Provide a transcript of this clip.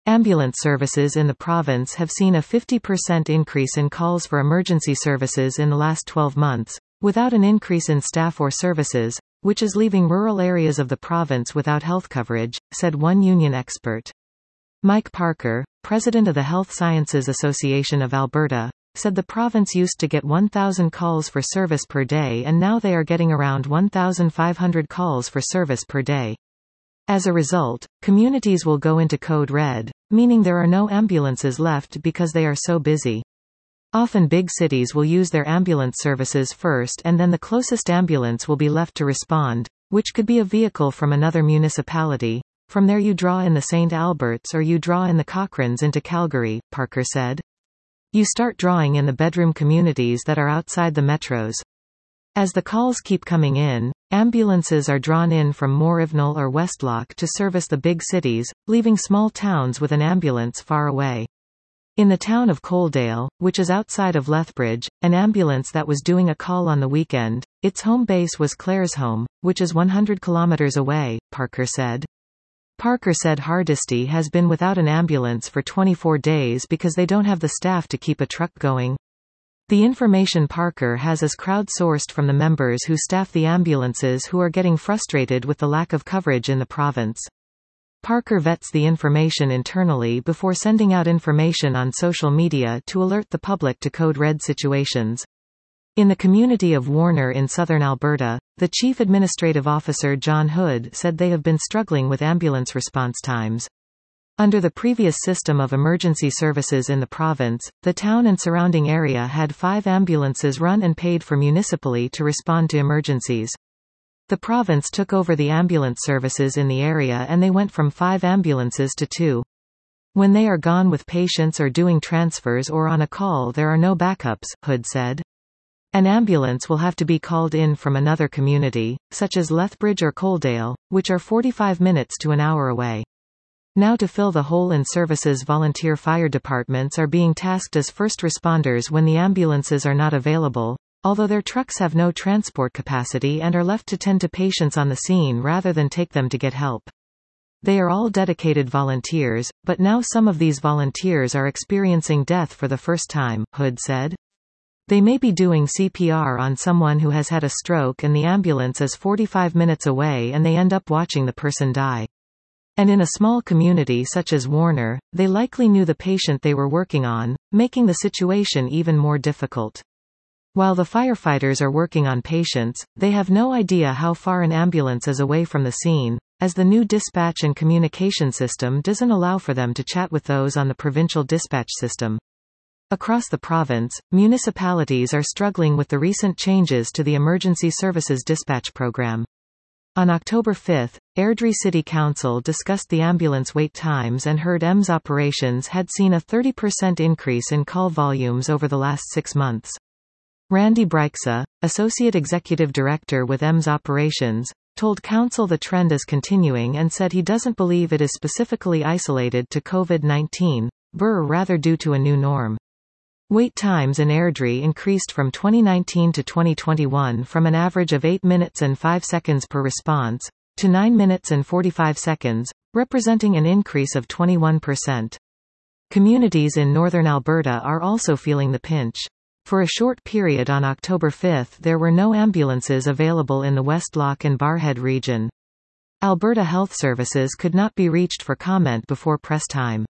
Ambulance services in the province have seen a 50% increase in calls for emergency services in the last 12 months, without an increase in staff or services, which is leaving rural areas of the province without health coverage, said one union expert. Mike Parker, president of the Health Sciences Association of Alberta, said the province used to get 1,000 calls for service per day and now they are getting around 1,500 calls for service per day. As a result, communities will go into code red, meaning there are no ambulances left because they are so busy. Often big cities will use their ambulance services first and then the closest ambulance will be left to respond, which could be a vehicle from another municipality. From there you draw in the St. Alberts or you draw in the Cochrans into Calgary, Parker said. You start drawing in the bedroom communities that are outside the metros. As the calls keep coming in, ambulances are drawn in from Moreville or Westlock to service the big cities, leaving small towns with an ambulance far away. In the town of Coaldale, which is outside of Lethbridge, an ambulance that was doing a call on the weekend, its home base was Claresholm, which is 100 kilometers away, Parker said. Parker said Hardisty has been without an ambulance for 24 days because they don't have the staff to keep a truck going. The information Parker has is crowdsourced from the members who staff the ambulances who are getting frustrated with the lack of coverage in the province. Parker vets the information internally before sending out information on social media to alert the public to code red situations. In the community of Warner in southern Alberta, the Chief Administrative Officer John Hood said they have been struggling with ambulance response times. Under the previous system of emergency services in the province, the town and surrounding area had 5 ambulances run and paid for municipally to respond to emergencies. The province took over the ambulance services in the area and they went from 5 ambulances to 2. When they are gone with patients or doing transfers or on a call there are no backups, Hood said. An ambulance will have to be called in from another community, such as Lethbridge or Coaldale, which are 45 minutes to an hour away. Now to fill the hole in services, volunteer fire departments are being tasked as first responders when the ambulances are not available, although their trucks have no transport capacity and are left to tend to patients on the scene rather than take them to get help. They are all dedicated volunteers, but now some of these volunteers are experiencing death for the first time, Hood said. They may be doing CPR on someone who has had a stroke and the ambulance is 45 minutes away and they end up watching the person die. And in a small community such as Warner, they likely knew the patient they were working on, making the situation even more difficult. While the firefighters are working on patients, they have no idea how far an ambulance is away from the scene, as the new dispatch and communication system doesn't allow for them to chat with those on the provincial dispatch system. Across the province, municipalities are struggling with the recent changes to the Emergency Services Dispatch Program. On October 5, Airdrie City Council discussed the ambulance wait times and heard EMS operations had seen a 30% increase in call volumes over the last 6 months. Randy Bryxa, Associate Executive Director with EMS Operations, told Council the trend is continuing and said he doesn't believe it is specifically isolated to COVID-19, but rather due to a new norm. Wait times in Airdrie increased from 2019 to 2021 from an average of 8 minutes and 5 seconds per response, to 9 minutes and 45 seconds, representing an increase of 21%. Communities in northern Alberta are also feeling the pinch. For a short period on October 5 there were no ambulances available in the Westlock and Barrhead region. Alberta Health Services could not be reached for comment before press time.